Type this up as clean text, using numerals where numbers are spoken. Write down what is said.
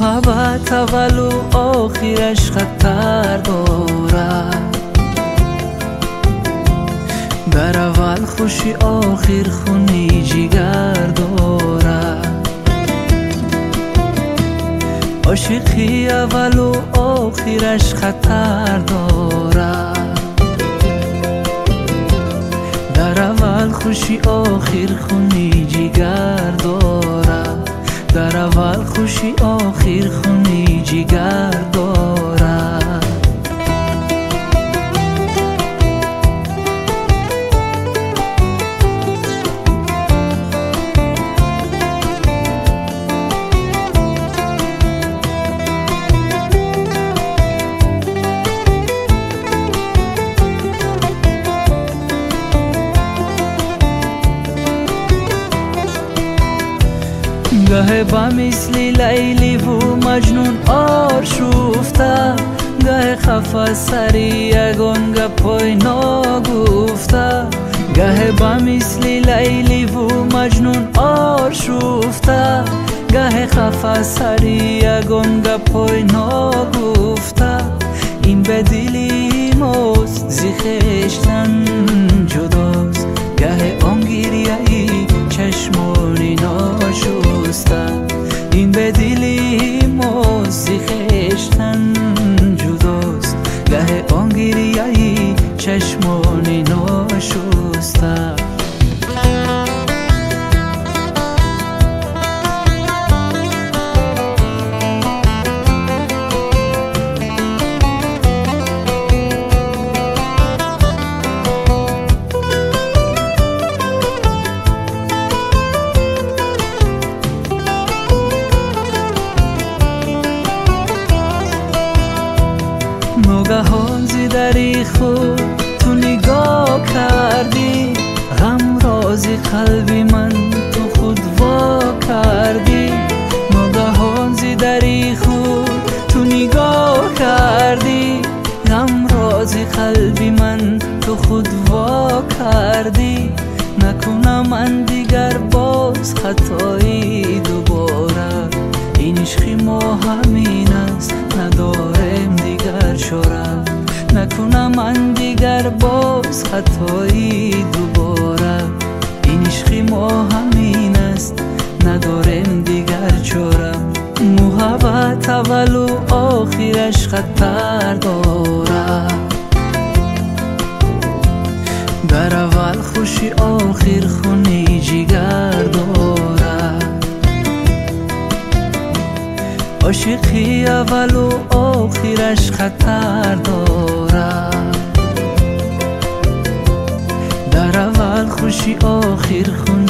محبت اول و آخرش خطر دارد، در اول خوشی آخر خونی جگر دارد. عاشقی اول و آخرش خطر دارد، در اول خوشی آخر خونی جگر دارد، در اول خوشی آخر خونی جگر دارد. گه با مثل لیلی و مجنون آشفته، گه خفه سری یگان گپای نگفته. گه با مثل لیلی و مجنون آشفته، گه خفه سری یگان گپای نگفته. این به دلی ماست ز خویشتن جداست، گه آن گریه‌ای چشمانی ناشسته. این به دلی ماست ز خویشتن جداست، گه آن گریه‌ای چشمانی ناشسته. ناگهان ز دری خود تو نگاه کردی، غم راز قلبی من تو خود وا کردی. ناگهان ز دری خود تو نگاه کردی، غم راز قلبی من تو خود وا کردی. نکنم من دیگر باز خطایی دوباره، این عشق ما همین است نداریم دیگر چاره. نکنم من دیگر باز خطایی دوباره، این عشق ما همین است نداریم دیگر چاره. محبت اول و آخرش خطر دارد، در اول خوشی آخر خونی جگر دارد. عاشقی اول و آخرش خطر دارد، در اول خوشی آخر خونی